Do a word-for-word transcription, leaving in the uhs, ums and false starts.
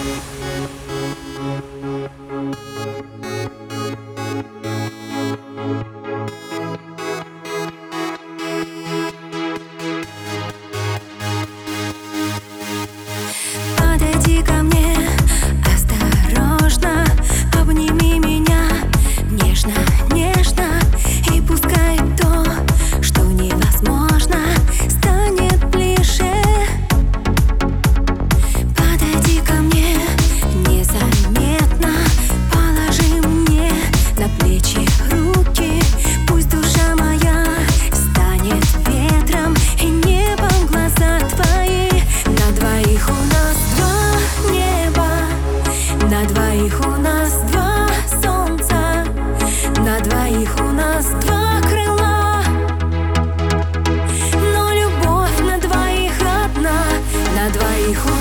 Подойди ко мне осторожно, обними меня нежно, нежно, и пускай то, что невозможно, станет ближе. Подойди ко мне незаметно, положи мне на плечи руки, пусть душа моя станет ветром и небом глаза твои. На двоих у нас два неба, на двоих у нас два солнца, на двоих у нас два крыла. Но любовь на двоих одна, на двоих у